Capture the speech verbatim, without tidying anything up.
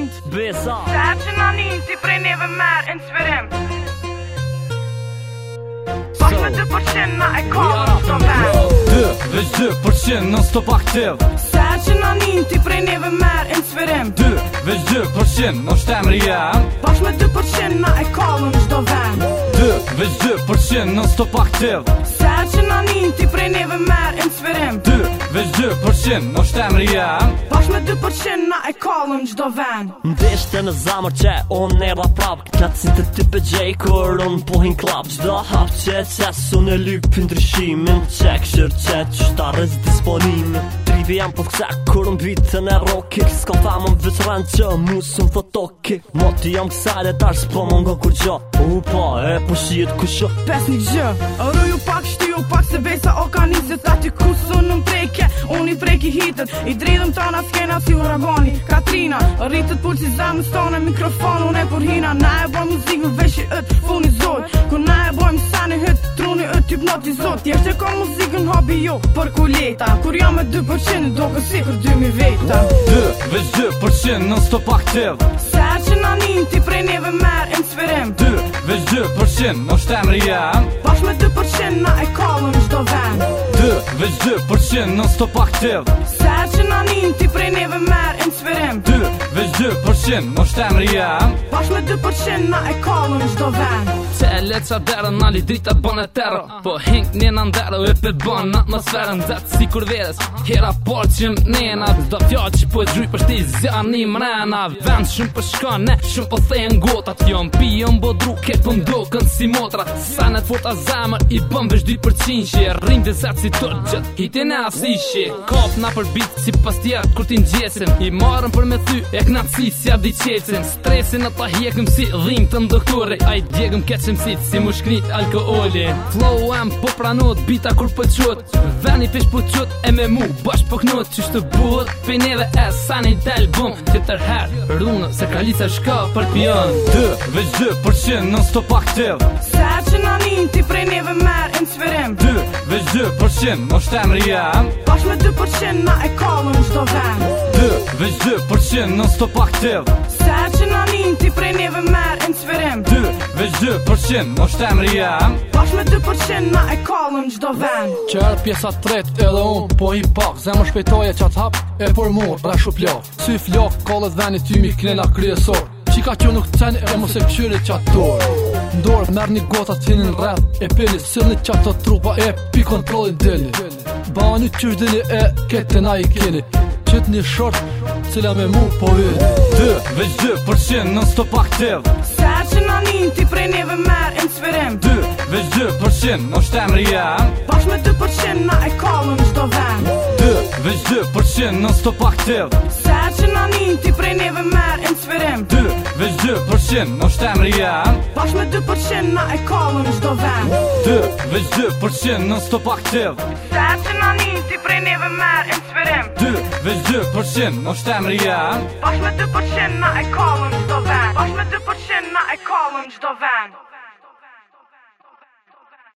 nin Besa Sa që na nin ti prej neve merë inspirim Bash me dy përqind na e kallëm çdo vend Dë, veç dy përqind non stop aktiv Sa që na nin ti prej neve merë inspirim Dë, veç dy përqind non shtemri jam Bash me dy përqind na e kallëm çdo vend Dë, veç dy përqind non stop aktiv Sa që na nin ti prej neve merë inspirim Dë, veç dy përqind non shtemri jam Bash me dy përqind na e kallëm çdo vend Ndeshte në zamër që unë era prap Knatësin të ty pëgjej kur unë pohin klap Gjda hap që qes unë e lypë ndryshimin Qek shër që qështarës disponime Trivi jam për këse kur unë bitën e roki S'ka famën veçran që mu së më thot oki Moti jam kësajle tarë s'po më nga kur gjo U pa e po shiet kusho Pes një gjë Rruju pak, shtyju pak se besa o ka nisit Aty kusë unë më preke Unë i preki hitët I dridhëm tona skena si uragani Katrina Rritët pull si zemës tone Mikrofon unë e kur hina Na e boj muzikë vesh i ët funi zot Kur na e bojmë sani hët Truni ët hypnotizot Tjesht e ka muzikën hobi jo Për kuleta Kur jam me dy përqind Do kësi për dy mi veta Dë, veç dy përqind non stop aktiv Sa që na nin ti prej neve merë inspirim Dë, veç dy përqind non shtemri jam Bash me dy përqind na e kallëm çdo vend Dë, veç dy përqind non stop aktiv Sa që na nin ti prej neve merë inspirim Dë, veç dy përqind non shtemri jam Bash me dy përqind na e kallëm çdo vend Se e letë qa derë, nali drita bën e terë Po hink njena ndero e pe bën në atmosferën Zetë si kur veres, hera por që më nena Zdo fjallë që po e gjruj për shti zjani mrena Vend shumë për shkane, shumë po thejnë gotat Jo më pi, jo më bodru, ke po ndokën si motra Sanet fort a zemër, i bën vesh dy përqind Që e rrim dhe zetë si tërë gjët, hitin e asishi Kop na për bit, si pas tjertë kur ti ngjesin I marën për me thy, e knatësi si abdi qecin Stresin e ta hjekëm si dhim të ndoktori A i djegëm keqëm si si mu shknit alkooli Flow em po pranot, bita kur po qot Veni fish po qot, e me mu bash po knot Qyshtë buhet, pe neve e sani del bum Që tërher, runë, se kralica shka për pion Dë, veç dy përqind non stop aktiv Sa që na nin ti prej neve merë inspirim Dë, veç dy përqind non shtemri jam Bash me dy përqind na e kallëm çdo vend Dë, veç dy përqind non stop aktiv Sa që na nin ti prej neve merë inspirim Dë, veç dy përqind non shtemri jam Bash me dy përqind na e kallëm çdo vend Qërë pjesa tret edhe unë po i pak Zemë shpejtoje qatë hap e për mor pra shu plak Sy flak kallet venit ty mi knela kryesor Qika që nuk ceni e mos e këshyri qatë dorë Ndorë merë një gota t'hinin rreth e pili Sëllni qatë të trupa e pi kontrolin deli Bani qysh dini e kete na i keni Qëtë një short cila me mu po vini Dë, veç dy përqind non stop aktiv Sa që na nin ti prej neve merë inspirim Dë, veç dy përqind non shtemri jam Bash me dy përqind na e kallëm çdo vend Dë, veç dy përqind non stop aktiv Sa që na nin ti prej neve merë inspirim Dë, veç dy përqind non shtemri jam Bash me dy përqind na e kallëm çdo vend Dë, veç dy përqind non stop aktiv Sa që na nin ti prej neve merë inspirim Dë, veç dy përqind non shtemri jam Bash me dy përqind na e kallëm çdo vend Bash me dy përqind na e kallëm çdo vend